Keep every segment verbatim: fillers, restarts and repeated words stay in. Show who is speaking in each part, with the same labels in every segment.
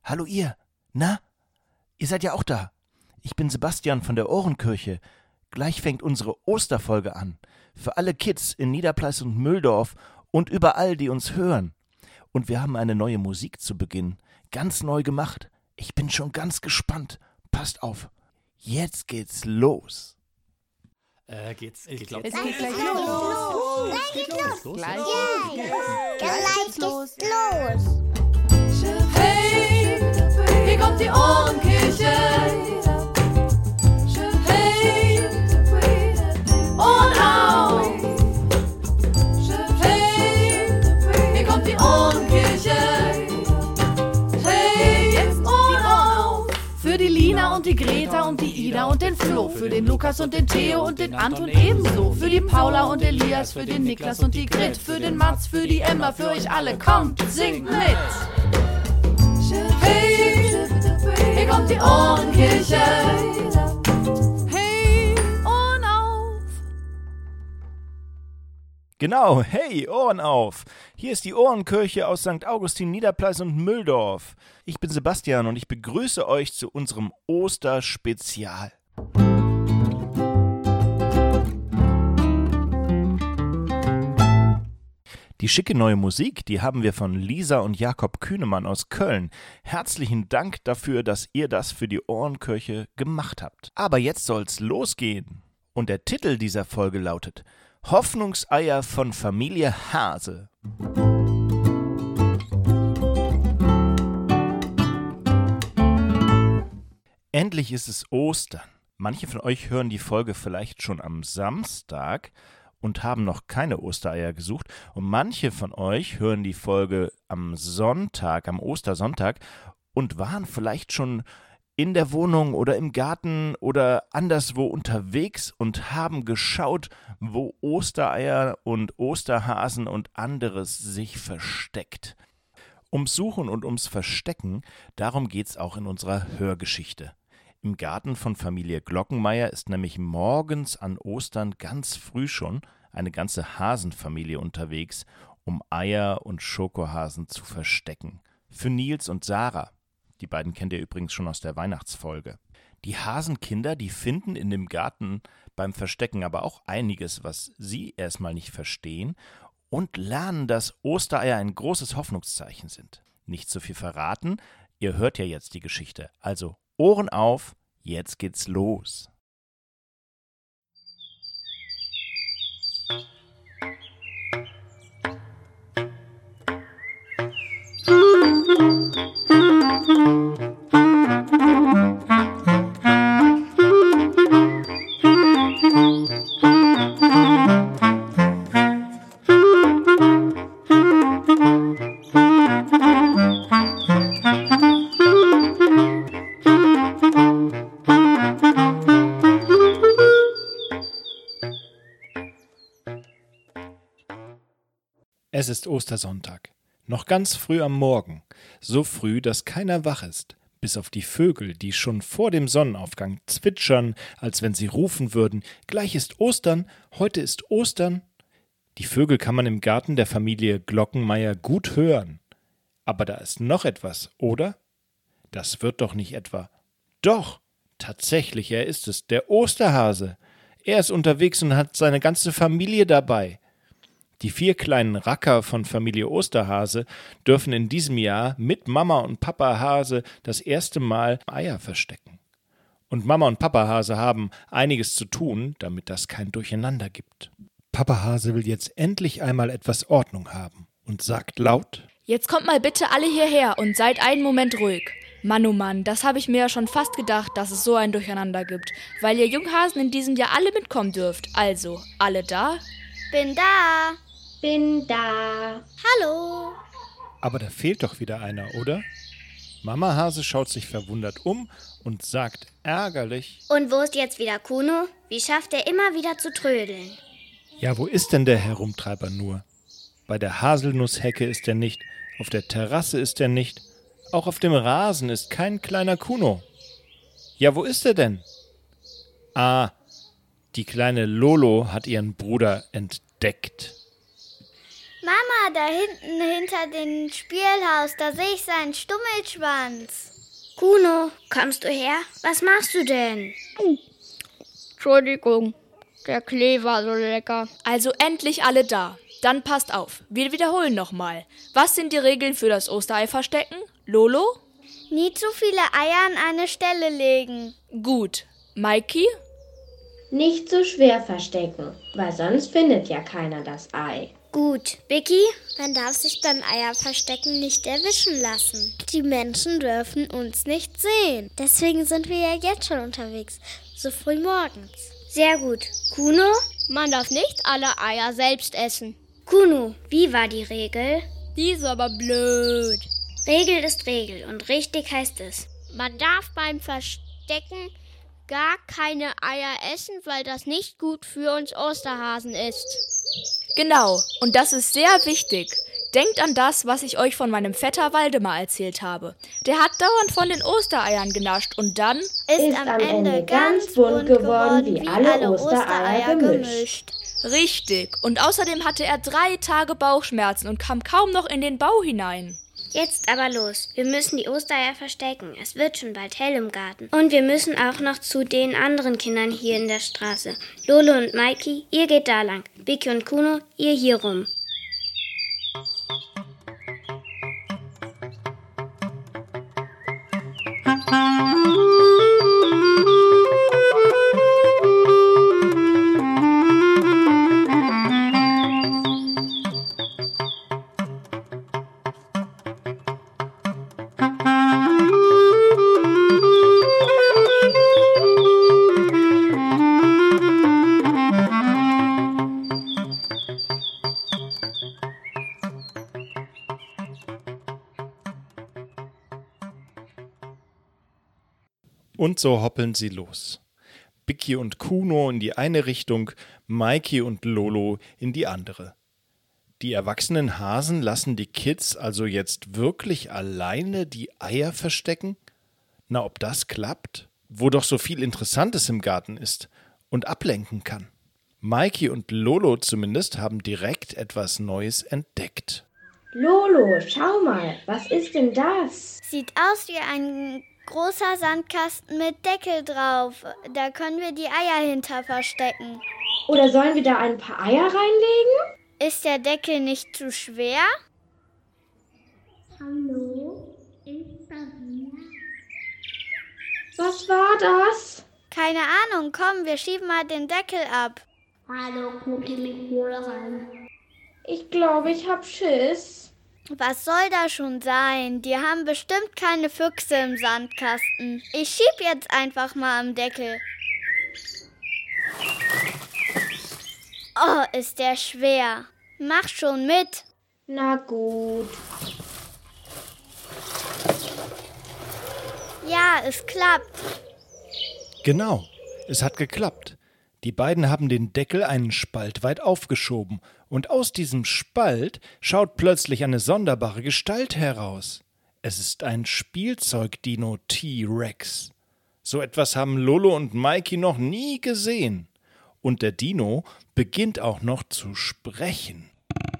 Speaker 1: Hallo ihr. Na? Ihr seid ja auch da. Ich bin Sebastian von der Ohrenkirche. Gleich fängt unsere Osterfolge an. Für alle Kids in Niederpleiß und Mühldorf und überall, die uns hören. Und wir haben eine neue Musik zu Beginn. Ganz neu gemacht. Ich bin schon ganz gespannt. Passt auf. Jetzt geht's los.
Speaker 2: Äh, geht's,
Speaker 3: Ich
Speaker 2: geht's
Speaker 3: glaub,
Speaker 2: jetzt?
Speaker 3: es
Speaker 4: geht gleich los.
Speaker 3: Gleich geht's los.
Speaker 4: Gleich
Speaker 3: Gleich
Speaker 4: geht's los.
Speaker 5: Hey, hier kommt die Ohrenkirche. Hey, Ohren auf. Hey, hier kommt die Ohrenkirche. Hey, jetzt Ohren auf. Für die Lina und die Greta und die Ida und den Flo. Für den Lukas und den Theo und den Anton ebenso. Für die Paula und Elias, für den Niklas und die Grit. Für den Mats, für die Emma, für euch alle. Kommt, singt mit. Hey, hier kommt die Ohrenkirche. Hey, Ohren auf.
Speaker 1: Genau, hey, Ohren auf! Hier ist die Ohrenkirche aus Sankt Augustin, Niederpleiß und Mühldorf. Ich bin Sebastian und ich begrüße euch zu unserem Osterspezial. Die schicke neue Musik, die haben wir von Lisa und Jakob Kühnemann aus Köln. Herzlichen Dank dafür, dass ihr das für die Ohrenkirche gemacht habt. Aber jetzt soll's losgehen. Und der Titel dieser Folge lautet Hoffnungseier von Familie Hase. Endlich ist es Ostern. Manche von euch hören die Folge vielleicht schon am Samstag und haben noch keine Ostereier gesucht. Und manche von euch hören die Folge am Sonntag, am Ostersonntag und waren vielleicht schon in der Wohnung oder im Garten oder anderswo unterwegs und haben geschaut, wo Ostereier und Osterhasen und anderes sich versteckt. Ums Suchen und ums Verstecken, darum geht's auch in unserer Hörgeschichte. Im Garten von Familie Glockenmeier ist nämlich morgens an Ostern ganz früh schon eine ganze Hasenfamilie unterwegs, um Eier und Schokohasen zu verstecken. Für Nils und Sarah. Die beiden kennt ihr übrigens schon aus der Weihnachtsfolge. Die Hasenkinder, die finden in dem Garten beim Verstecken aber auch einiges, was sie erstmal nicht verstehen und lernen, dass Ostereier ein großes Hoffnungszeichen sind. Nicht zu viel verraten, ihr hört ja jetzt die Geschichte. Also Ohren auf, jetzt geht's los. Es ist Ostersonntag, noch ganz früh am Morgen, so früh, dass keiner wach ist, bis auf die Vögel, die schon vor dem Sonnenaufgang zwitschern, als wenn sie rufen würden, gleich ist Ostern, heute ist Ostern. Die Vögel kann man im Garten der Familie Glockenmeier gut hören. Aber da ist noch etwas, oder? Das wird doch nicht etwa. Doch, tatsächlich, er ist es, der Osterhase. Er ist unterwegs und hat seine ganze Familie dabei. Die vier kleinen Racker von Familie Osterhase dürfen in diesem Jahr mit Mama und Papa Hase das erste Mal Eier verstecken. Und Mama und Papa Hase haben einiges zu tun, damit das kein Durcheinander gibt. Papa Hase will jetzt endlich einmal etwas Ordnung haben und sagt laut:
Speaker 6: Jetzt kommt mal bitte alle hierher und seid einen Moment ruhig. Mann, oh Mann, das habe ich mir ja schon fast gedacht, dass es so ein Durcheinander gibt, weil ihr Junghasen in diesem Jahr alle mitkommen dürft. Also, alle da?
Speaker 4: Bin da.
Speaker 7: Bin da.
Speaker 4: Hallo.
Speaker 1: Aber da fehlt doch wieder einer, oder? Mama Hase schaut sich verwundert um und sagt ärgerlich:
Speaker 4: Und wo ist jetzt wieder Kuno? Wie schafft er immer wieder zu trödeln?
Speaker 1: Ja, wo ist denn der Herumtreiber nur? Bei der Haselnusshecke ist er nicht, auf der Terrasse ist er nicht, auch auf dem Rasen ist kein kleiner Kuno. Ja, wo ist er denn? Ah, die kleine Lolo hat ihren Bruder entdeckt.
Speaker 4: Mama, da hinten hinter dem Spielhaus, da sehe ich seinen Stummelschwanz. Kuno, kommst du her? Was machst du denn?
Speaker 3: Entschuldigung, der Klee war so lecker.
Speaker 6: Also endlich alle da. Dann passt auf, wir wiederholen nochmal. Was sind die Regeln für das Osterei verstecken? Lolo?
Speaker 4: Nie zu viele Eier an eine Stelle legen.
Speaker 6: Gut. Maiki?
Speaker 7: Nicht so schwer verstecken, weil sonst findet ja keiner das Ei.
Speaker 4: Gut. Vicky? Man darf sich beim Eierverstecken nicht erwischen lassen. Die Menschen dürfen uns nicht sehen. Deswegen sind wir ja jetzt schon unterwegs, so früh morgens. Sehr gut. Kuno?
Speaker 3: Man darf nicht alle Eier selbst essen.
Speaker 4: Kuno, wie war die Regel?
Speaker 3: Die ist aber blöd.
Speaker 4: Regel ist Regel und richtig heißt es.
Speaker 3: Man darf beim Verstecken gar keine Eier essen, weil das nicht gut für uns Osterhasen ist.
Speaker 6: Genau, und das ist sehr wichtig. Denkt an das, was ich euch von meinem Vetter Waldemar erzählt habe. Der hat dauernd von den Ostereiern genascht und dann
Speaker 4: Ist,
Speaker 7: Ist
Speaker 4: am
Speaker 7: am
Speaker 4: Ende
Speaker 7: Ende
Speaker 4: ganz
Speaker 7: ganz bunt geworden, wie
Speaker 4: wie
Speaker 7: alle
Speaker 4: alle
Speaker 7: Ostereier
Speaker 4: Ostereier
Speaker 7: gemischt.
Speaker 4: gemischt.
Speaker 6: richtig. Und außerdem hatte er drei Tage Bauchschmerzen und kam kaum noch in den Bau hinein.
Speaker 4: Jetzt aber los. Wir müssen die Ostereier verstecken. Es wird schon bald hell im Garten. Und wir müssen auch noch zu den anderen Kindern hier in der Straße. Lolo und Maiki, ihr geht da lang. Vicky und Kuno, ihr hier rum.
Speaker 1: Und so hoppeln sie los. Vicky und Kuno in die eine Richtung, Maiki und Lolo in die andere. Die erwachsenen Hasen lassen die Kids also jetzt wirklich alleine die Eier verstecken? Na, ob das klappt? Wo doch so viel Interessantes im Garten ist und ablenken kann. Maiki und Lolo zumindest haben direkt etwas Neues entdeckt.
Speaker 7: Lolo, schau mal, was ist denn das?
Speaker 4: Sieht aus wie ein großer Sandkasten mit Deckel drauf. Da können wir die Eier hinter verstecken.
Speaker 7: Oder sollen wir da ein paar Eier reinlegen?
Speaker 4: Ist der Deckel nicht zu schwer?
Speaker 7: Hallo, ist das hier? Was war das?
Speaker 4: Keine Ahnung, komm, wir schieben mal den Deckel ab.
Speaker 7: Hallo, guck mich wohl rein. Ich glaube, ich hab Schiss.
Speaker 4: Was soll da schon sein? Die haben bestimmt keine Füchse im Sandkasten. Ich schieb jetzt einfach mal am Deckel. Oh, ist der schwer. Mach schon mit.
Speaker 7: Na gut.
Speaker 4: Ja, es klappt.
Speaker 1: Genau, es hat geklappt. Die beiden haben den Deckel einen Spalt weit aufgeschoben und aus diesem Spalt schaut plötzlich eine sonderbare Gestalt heraus. Es ist ein Spielzeug-Dino T-Rex. So etwas haben Lolo und Maiki noch nie gesehen. Und der Dino beginnt auch noch zu sprechen.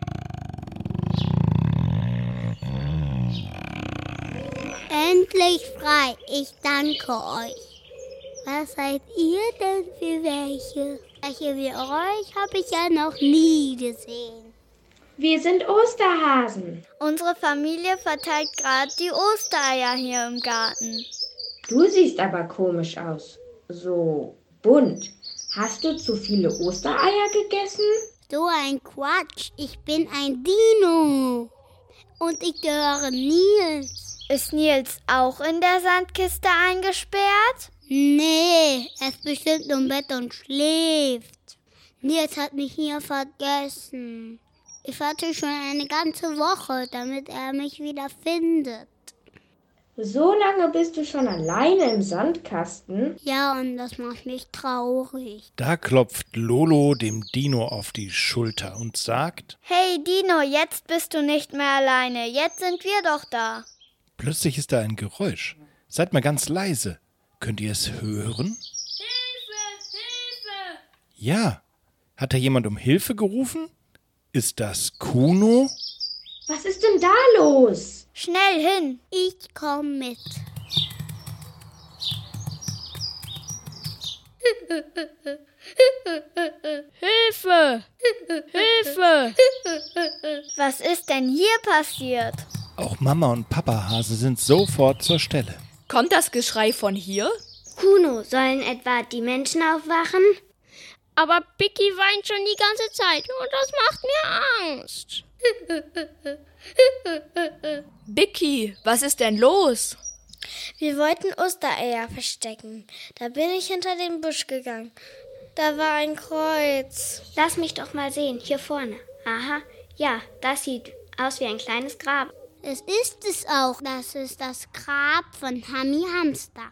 Speaker 8: Endlich frei, ich danke euch. Was seid ihr denn für welche? Welche wie euch habe ich ja noch nie gesehen.
Speaker 7: Wir sind Osterhasen.
Speaker 4: Unsere Familie verteilt gerade die Ostereier hier im Garten.
Speaker 7: Du siehst aber komisch aus. So bunt. Hast du zu viele Ostereier gegessen?
Speaker 8: So ein Quatsch, ich bin ein Dino. Und ich gehöre Nils.
Speaker 4: Ist Nils auch in der Sandkiste eingesperrt?
Speaker 8: Nee, er ist bestimmt im Bett und schläft. Nils hat mich hier vergessen. Ich warte schon eine ganze Woche, damit er mich wieder findet.
Speaker 7: So lange bist du schon alleine im Sandkasten?
Speaker 8: Ja, und das macht mich traurig.
Speaker 1: Da klopft Lolo dem Dino auf die Schulter und sagt:
Speaker 4: Hey Dino, jetzt bist du nicht mehr alleine. Jetzt sind wir doch da.
Speaker 1: Plötzlich ist da ein Geräusch. Seid mal ganz leise. Könnt ihr es hören?
Speaker 6: Hilfe! Hilfe!
Speaker 1: Ja. Hat da jemand um Hilfe gerufen? Ist das Kuno?
Speaker 7: Was ist denn da los?
Speaker 4: Schnell hin.
Speaker 8: Ich komm mit.
Speaker 3: Hilfe! Hilfe!
Speaker 4: Was ist denn hier passiert?
Speaker 1: Auch Mama und Papa Hase sind sofort zur Stelle.
Speaker 6: Kommt das Geschrei von hier?
Speaker 8: Kuno, sollen etwa die Menschen aufwachen?
Speaker 3: Aber Bicky weint schon die ganze Zeit und das macht mir Angst.
Speaker 6: Bicky, was ist denn los?
Speaker 4: Wir wollten Ostereier verstecken. Da bin ich hinter den Busch gegangen. Da war ein Kreuz.
Speaker 8: Lass mich doch mal sehen, hier vorne. Aha, ja, das sieht aus wie ein kleines Grab. Es ist es auch. Das ist das Grab von Hammy Hamster.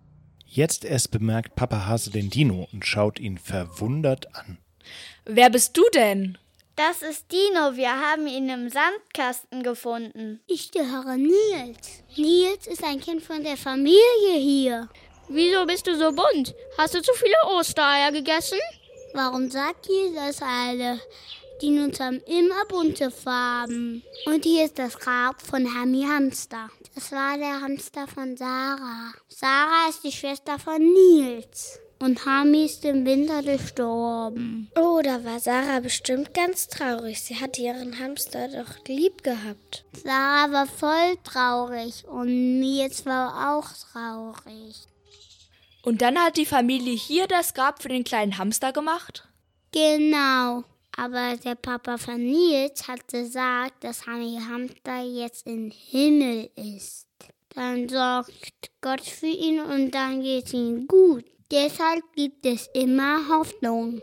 Speaker 1: Jetzt erst bemerkt Papa Hase den Dino und schaut ihn verwundert an.
Speaker 6: Wer bist du denn?
Speaker 4: Das ist Dino. Wir haben ihn im Sandkasten gefunden.
Speaker 8: Ich gehöre Nils. Nils ist ein Kind von der Familie hier.
Speaker 3: Wieso bist du so bunt? Hast du zu viele Ostereier gegessen?
Speaker 8: Warum sagt ihr das alle? Dinos haben immer bunte Farben. Und hier ist das Grab von Hammy Hamster. Das war der Hamster von Sarah. Sarah ist die Schwester von Nils. Und Hammy ist im Winter gestorben.
Speaker 4: Oh, da war Sarah bestimmt ganz traurig. Sie hatte ihren Hamster doch lieb gehabt.
Speaker 8: Sarah war voll traurig und Nils war auch traurig.
Speaker 6: Und dann hat die Familie hier das Grab für den kleinen Hamster gemacht?
Speaker 8: Genau. Aber der Papa von Nils hat gesagt, dass Hammy Hamster jetzt im Himmel ist. Dann sorgt Gott für ihn und dann geht es ihm gut. Deshalb gibt es immer Hoffnung.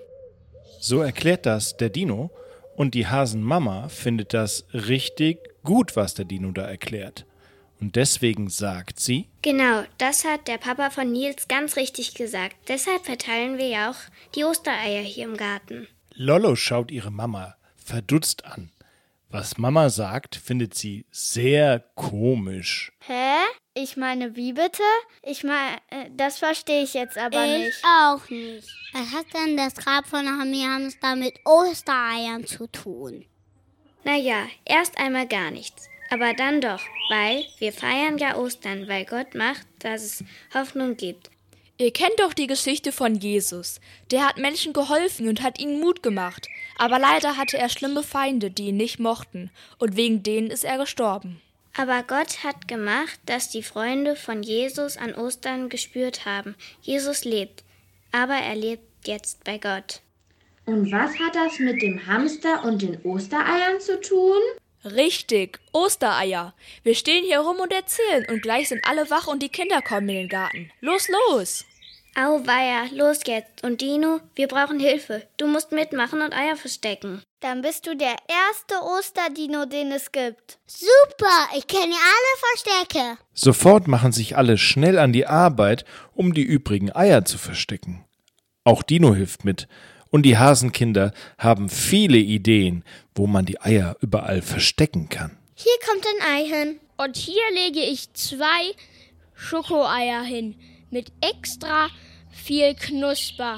Speaker 1: So erklärt das der Dino und die Hasenmama findet das richtig gut, was der Dino da erklärt. Und deswegen sagt sie:
Speaker 8: Genau, das hat der Papa von Nils ganz richtig gesagt. Deshalb verteilen wir ja auch die Ostereier hier im Garten.
Speaker 1: Lollo schaut ihre Mama verdutzt an. Was Mama sagt, findet sie sehr komisch.
Speaker 4: Hä? Ich meine, wie bitte? Ich meine, das verstehe ich jetzt aber
Speaker 8: ich
Speaker 4: nicht.
Speaker 8: auch nicht. Was hat denn das Grab von Hammy Hamster mit Ostereiern zu tun? Naja, erst einmal gar nichts. Aber dann doch, weil wir feiern ja Ostern, weil Gott macht, dass es Hoffnung gibt.
Speaker 6: Ihr kennt doch die Geschichte von Jesus. Der hat Menschen geholfen und hat ihnen Mut gemacht. Aber leider hatte er schlimme Feinde, die ihn nicht mochten. Und wegen denen ist er gestorben.
Speaker 8: Aber Gott hat gemacht, dass die Freunde von Jesus an Ostern gespürt haben. Jesus lebt, aber er lebt jetzt bei Gott.
Speaker 7: Und was hat das mit dem Hamster und den Ostereiern zu tun?
Speaker 6: Richtig, Ostereier. Wir stehen hier rum und erzählen und gleich sind alle wach und die Kinder kommen in den Garten. Los, los!
Speaker 8: Auweia, los jetzt. Und Dino, wir brauchen Hilfe. Du musst mitmachen und Eier verstecken.
Speaker 4: Dann bist du der erste Osterdino, den es gibt.
Speaker 8: Super, ich kenne alle Verstecke.
Speaker 1: Sofort machen sich alle schnell an die Arbeit, um die übrigen Eier zu verstecken. Auch Dino hilft mit. Und die Hasenkinder haben viele Ideen, wo man die Eier überall verstecken kann.
Speaker 4: Hier kommt ein Ei hin.
Speaker 3: Und hier lege ich zwei Schokoeier hin. Mit extra viel Knusper.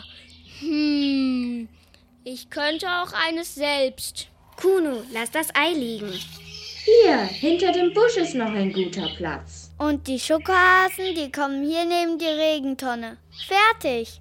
Speaker 3: Hm, ich könnte auch eines selbst.
Speaker 8: Kuno, lass das Ei liegen.
Speaker 7: Hier, hinter dem Busch ist noch ein guter Platz.
Speaker 4: Und die Schokohasen, die kommen hier neben die Regentonne. Fertig.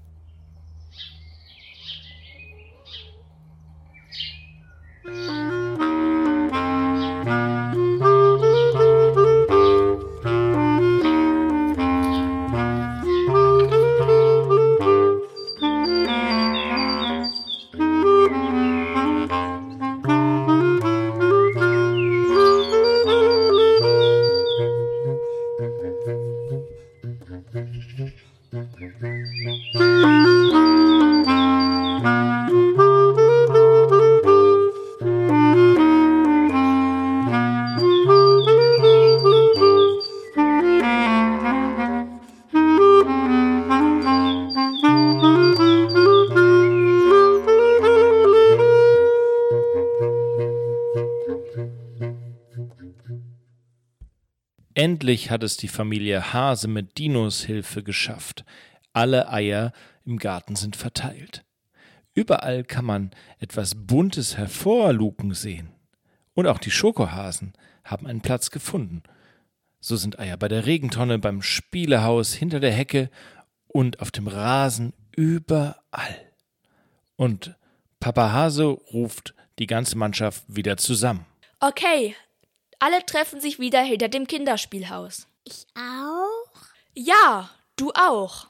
Speaker 1: Endlich hat es die Familie Hase mit Dinos Hilfe geschafft. Alle Eier im Garten sind verteilt. Überall kann man etwas Buntes hervorluken sehen. Und auch die Schokohasen haben einen Platz gefunden. So sind Eier bei der Regentonne, beim Spielehaus, hinter der Hecke und auf dem Rasen überall. Und Papa Hase ruft die ganze Mannschaft wieder zusammen.
Speaker 6: Okay, alle treffen sich wieder hinter dem Kinderspielhaus.
Speaker 8: Ich auch?
Speaker 6: Ja, du auch.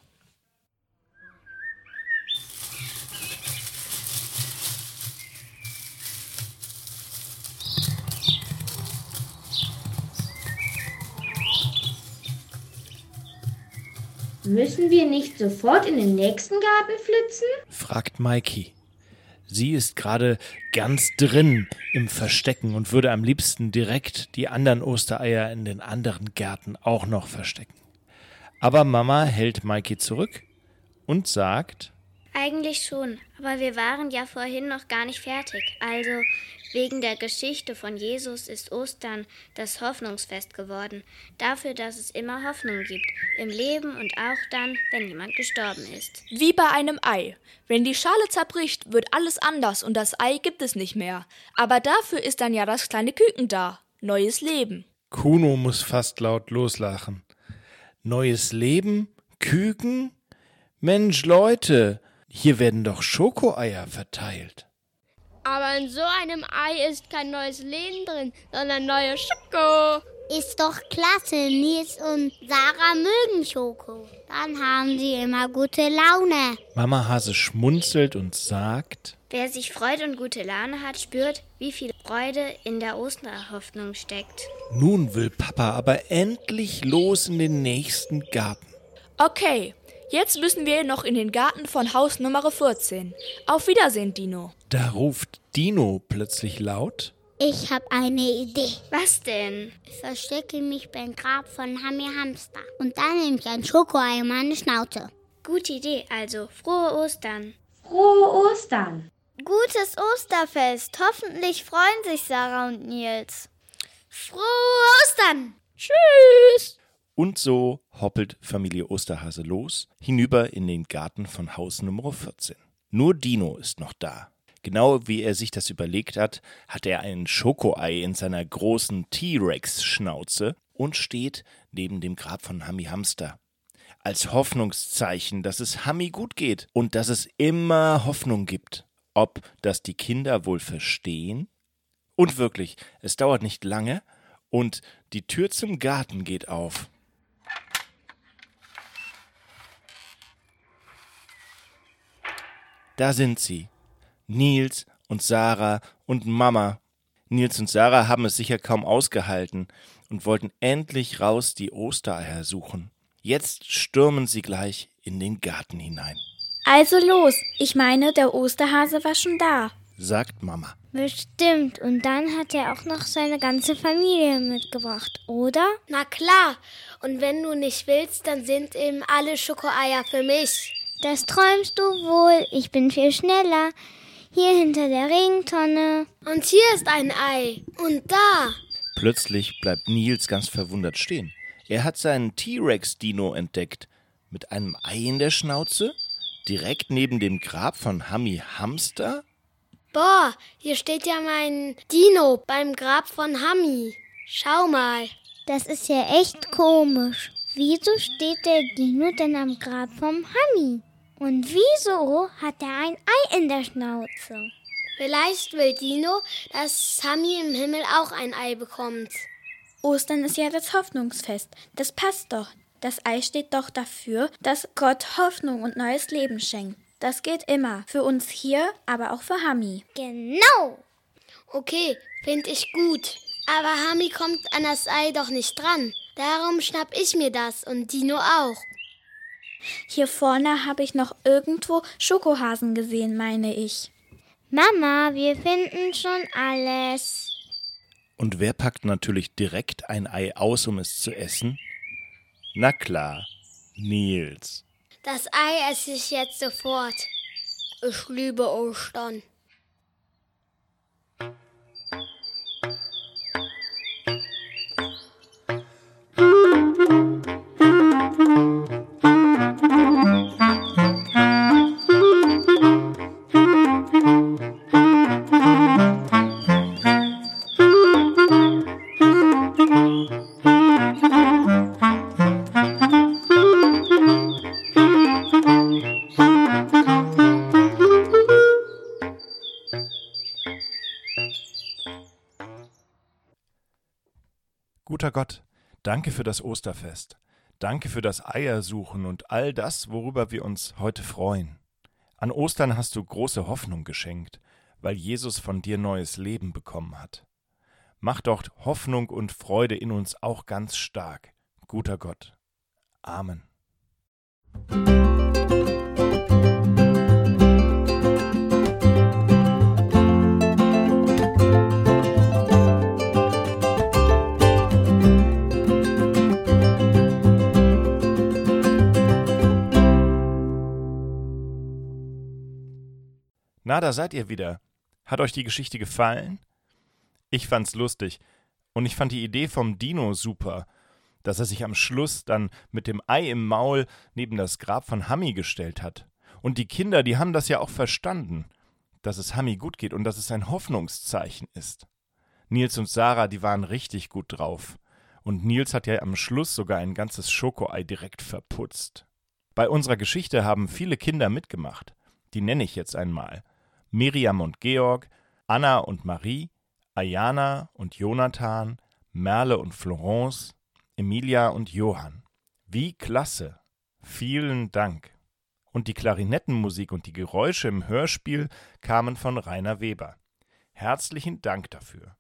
Speaker 7: Müssen wir nicht sofort in den nächsten Garten flitzen?
Speaker 1: Fragt Maiki. Sie ist gerade ganz drin im Verstecken und würde am liebsten direkt die anderen Ostereier in den anderen Gärten auch noch verstecken. Aber Mama hält Maiki zurück und sagt:
Speaker 4: Eigentlich schon, aber wir waren ja vorhin noch gar nicht fertig. Also, wegen der Geschichte von Jesus ist Ostern das Hoffnungsfest geworden. Dafür, dass es immer Hoffnung gibt. Im Leben und auch dann, wenn jemand gestorben ist.
Speaker 6: Wie bei einem Ei. Wenn die Schale zerbricht, wird alles anders und das Ei gibt es nicht mehr. Aber dafür ist dann ja das kleine Küken da. Neues Leben.
Speaker 1: Kuno muss fast laut loslachen. Neues Leben? Küken? Mensch, Leute, hier werden doch Schokoeier verteilt.
Speaker 3: Aber in so einem Ei ist kein neues Leben drin, sondern neue Schoko.
Speaker 8: Ist doch klasse. Nils und Sarah mögen Schoko. Dann haben sie immer gute Laune.
Speaker 1: Mama Hase schmunzelt und sagt:
Speaker 4: Wer sich freut und gute Laune hat, spürt, wie viel Freude in der Osterhoffnung steckt.
Speaker 1: Nun will Papa aber endlich los in den nächsten Garten.
Speaker 6: Okay, jetzt müssen wir noch in den Garten von Haus Nummer vierzehn. Auf Wiedersehen, Dino.
Speaker 1: Da ruft Dino plötzlich laut:
Speaker 8: Ich habe eine Idee.
Speaker 4: Was denn?
Speaker 8: Ich verstecke mich beim Grab von Hammy Hamster. Und dann nehme ich ein Schokoei in meine Schnauze.
Speaker 4: Gute Idee, also frohe Ostern.
Speaker 7: Frohe Ostern!
Speaker 3: Gutes Osterfest. Hoffentlich freuen sich Sarah und Nils.
Speaker 8: Frohe Ostern!
Speaker 3: Tschüss.
Speaker 1: Und so hoppelt Familie Osterhase los, hinüber in den Garten von Haus Nummer vierzehn. Nur Dino ist noch da. Genau wie er sich das überlegt hat, hat er ein Schokoei in seiner großen T-Rex-Schnauze und steht neben dem Grab von Hammy Hamster. Als Hoffnungszeichen, dass es Hammy gut geht und dass es immer Hoffnung gibt. Ob das die Kinder wohl verstehen? Und wirklich, es dauert nicht lange und die Tür zum Garten geht auf. Da sind sie. Nils und Sarah und Mama. Nils und Sarah haben es sicher kaum ausgehalten und wollten endlich raus die Ostereier suchen. Jetzt stürmen sie gleich in den Garten hinein.
Speaker 6: Also los, ich meine, der Osterhase war schon da,
Speaker 1: sagt Mama.
Speaker 4: Bestimmt. Und dann hat er auch noch seine ganze Familie mitgebracht, oder?
Speaker 8: Na klar. Und wenn du nicht willst, dann sind eben alle Schokoeier für mich.
Speaker 4: Das träumst du wohl. Ich bin viel schneller. Hier hinter der Regentonne.
Speaker 8: Und hier ist ein Ei. Und da.
Speaker 1: Plötzlich bleibt Nils ganz verwundert stehen. Er hat seinen T-Rex-Dino entdeckt. Mit einem Ei in der Schnauze? Direkt neben dem Grab von Hammy Hamster?
Speaker 8: Boah, hier steht ja mein Dino beim Grab von Hammy. Schau mal.
Speaker 4: Das ist ja echt komisch. Wieso steht der Dino denn am Grab vom Hammy? Und wieso hat er ein Ei in der Schnauze?
Speaker 8: Vielleicht will Dino, dass Hammy im Himmel auch ein Ei bekommt.
Speaker 6: Ostern ist ja das Hoffnungsfest. Das passt doch. Das Ei steht doch dafür, dass Gott Hoffnung und neues Leben schenkt. Das geht immer. Für uns hier, aber auch für Hammy.
Speaker 4: Genau.
Speaker 8: Okay, finde ich gut. Aber Hammy kommt an das Ei doch nicht dran. Darum schnapp ich mir das und Dino auch.
Speaker 6: Hier vorne habe ich noch irgendwo Schokohasen gesehen, meine ich.
Speaker 4: Mama, wir finden schon alles.
Speaker 1: Und wer packt natürlich direkt ein Ei aus, um es zu essen? Na klar, Nils.
Speaker 8: Das Ei esse ich jetzt sofort. Ich liebe Ostern.
Speaker 1: Gott, danke für das Osterfest. Danke für das Eiersuchen und all das, worüber wir uns heute freuen. An Ostern hast du große Hoffnung geschenkt, weil Jesus von dir neues Leben bekommen hat. Mach doch Hoffnung und Freude in uns auch ganz stark, guter Gott. Amen. Na, da seid ihr wieder. Hat euch die Geschichte gefallen? Ich fand's lustig. Und ich fand die Idee vom Dino super, dass er sich am Schluss dann mit dem Ei im Maul neben das Grab von Hammi gestellt hat. Und die Kinder, die haben das ja auch verstanden, dass es Hammi gut geht und dass es ein Hoffnungszeichen ist. Nils und Sarah, die waren richtig gut drauf. Und Nils hat ja am Schluss sogar ein ganzes Schokoei direkt verputzt. Bei unserer Geschichte haben viele Kinder mitgemacht. Die nenne ich jetzt einmal. Miriam und Georg, Anna und Marie, Ayana und Jonathan, Merle und Florence, Emilia und Johann. Wie klasse! Vielen Dank! Und die Klarinettenmusik und die Geräusche im Hörspiel kamen von Rainer Weber. Herzlichen Dank dafür.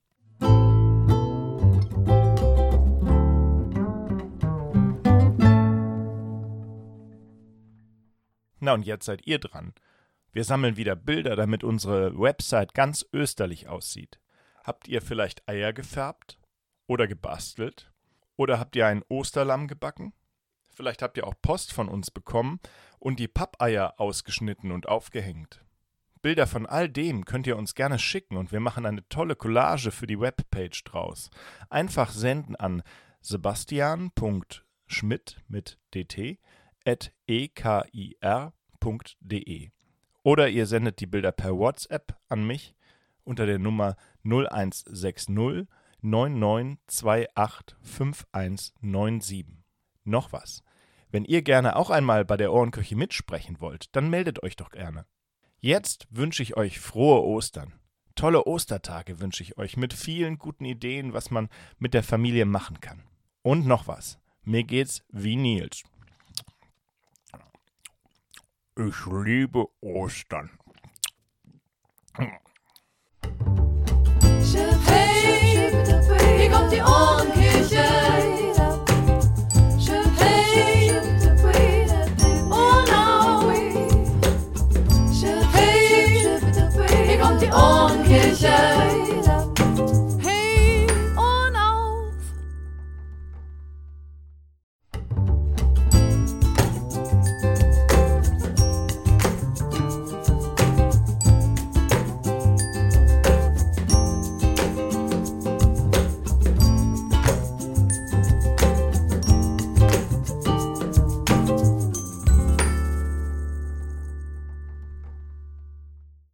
Speaker 1: Na und jetzt seid ihr dran. Wir sammeln wieder Bilder, damit unsere Website ganz österlich aussieht. Habt ihr vielleicht Eier gefärbt? Oder gebastelt? Oder habt ihr ein Osterlamm gebacken? Vielleicht habt ihr auch Post von uns bekommen und die Pappeier ausgeschnitten und aufgehängt. Bilder von all dem könnt ihr uns gerne schicken und wir machen eine tolle Collage für die Webpage draus. Einfach senden an sebastian punkt schmidt mit dt at e k i r punkt d e. Oder ihr sendet die Bilder per WhatsApp an mich unter der Nummer null eins sechs null neun neun zwei acht fünf eins neun sieben. Noch was. Wenn ihr gerne auch einmal bei der Ohrenküche mitsprechen wollt, dann meldet euch doch gerne. Jetzt wünsche ich euch frohe Ostern. Tolle Ostertage wünsche ich euch mit vielen guten Ideen, was man mit der Familie machen kann. Und noch was. Mir geht's wie Nils. Ich liebe Ostern.
Speaker 5: Hey, hier kommt die Ohrenküche.